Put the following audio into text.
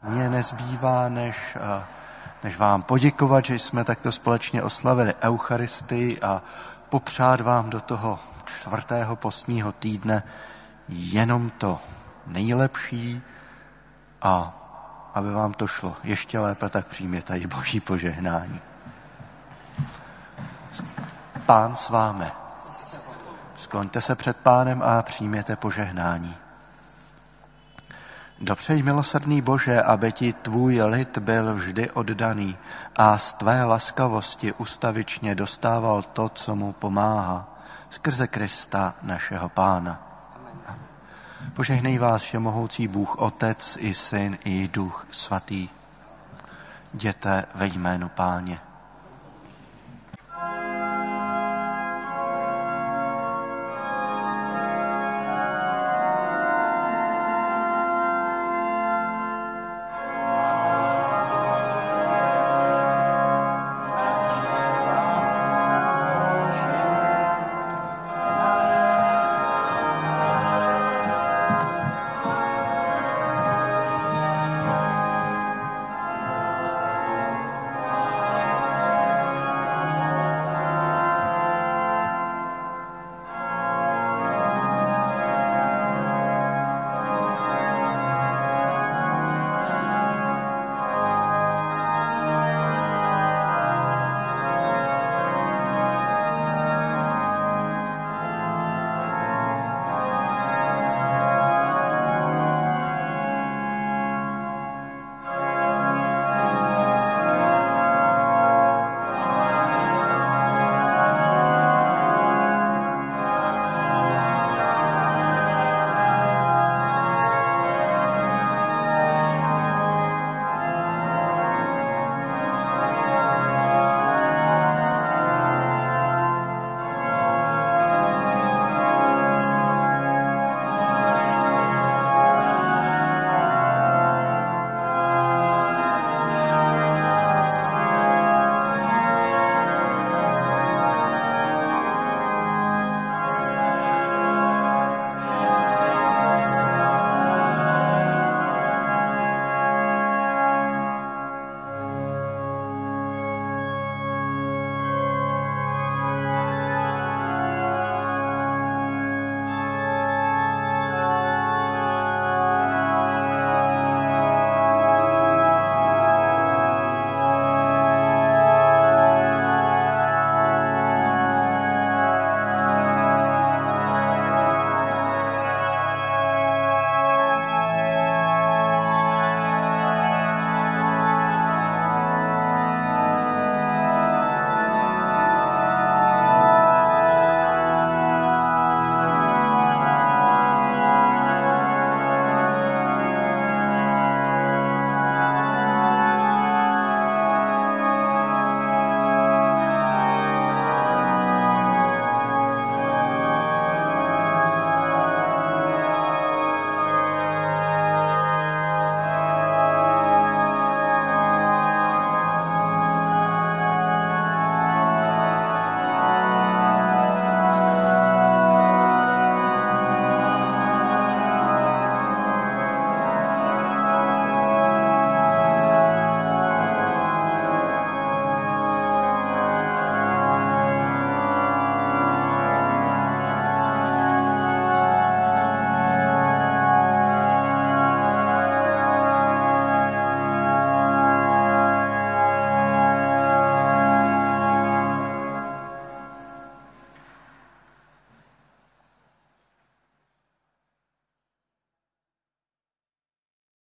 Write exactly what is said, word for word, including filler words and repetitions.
mně nezbývá, než, než vám poděkovat, že jsme takto společně oslavili Eucharistii a popřát vám do toho čtvrtého postního týdne jenom to nejlepší a aby vám to šlo ještě lépe, tak přijměte i Boží požehnání. Pán s vámi. Skloňte se před Pánem a přijměte požehnání. Dopřej, milosrdný Bože, aby ti tvůj lid byl vždy oddaný a z tvé laskavosti ustavičně dostával to, co mu pomáhá, skrze Krista našeho Pána. Požehnej vás všemohoucí Bůh, Otec i Syn i Duch Svatý. Jděte ve jménu Páně.